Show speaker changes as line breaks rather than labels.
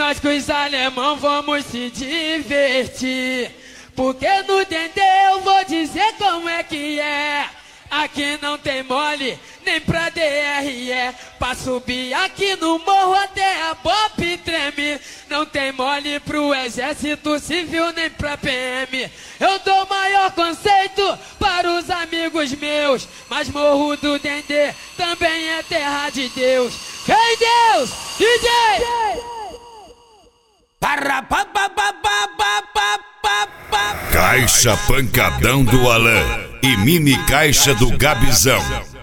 nós com os alemão vamos se divertir. Porque no Dendê eu vou dizer como é que é. Aqui não tem mole, nem pra DRE. Pra subir aqui no morro até a BOP treme. Não tem mole pro exército civil, nem pra PM. Eu dou maior conceito para os amigos meus. Mas morro do Dendê também é terra de Deus. Ei Deus, DJ!
Caixa pancadão do Alan e mini caixa do Gabizão.